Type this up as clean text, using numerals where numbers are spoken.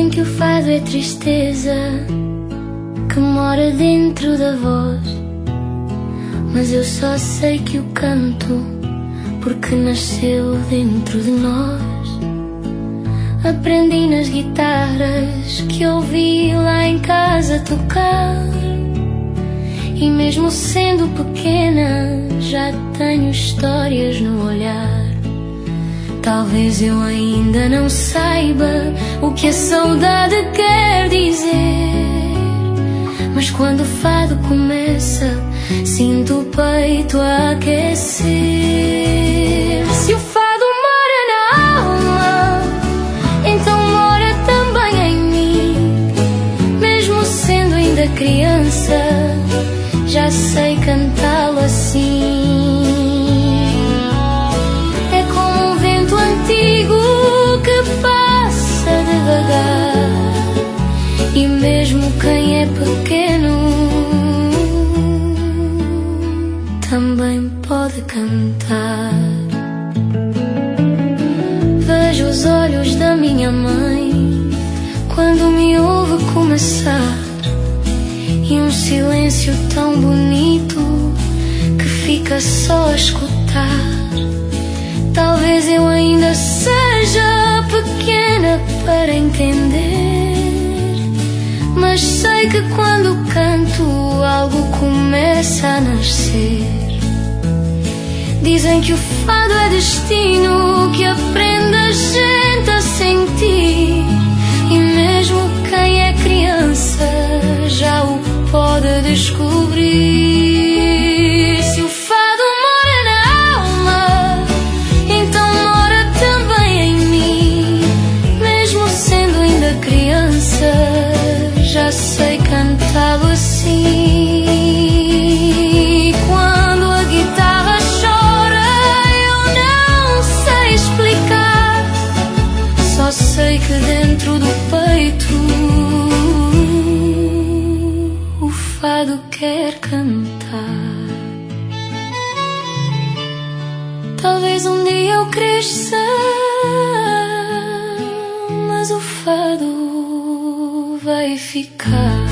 Dizem que o fado é tristeza que mora dentro da voz, mas eu só sei que o canto porque nasceu dentro de nós. Aprendi nas guitarras que ouvi lá em casa tocar, e mesmo sendo pequena já tenho histórias no olhar. Talvez eu ainda não saiba o que a saudade quer dizer, mas quando o fado começa, sinto o peito a aquecer. Se o fado mora na alma, então mora também em mim. Mesmo sendo ainda criança, já sei cantá-lo assim. É como um vento antigo que passa devagar, e mesmo quem é pequeno também pode cantar. Vejo os olhos da minha mãe quando me ouve começar, e um silêncio tão bonito que fica só a escutar. Talvez eu ainda seja pequena para entender, mas sei que quando canto algo começa a nascer. Dizem que o fado é destino que aprende a gente a sentir, e mesmo quem é criança já o pode descobrir. Se o fado mora na alma, então mora também em mim. Mesmo sendo ainda criança, já sei cantá-lo assim. Quando a guitarra chora, eu não sei explicar, só sei que dentro do peito o fado quer cantar. Talvez um dia eu cresça, mas o fado vai ficar.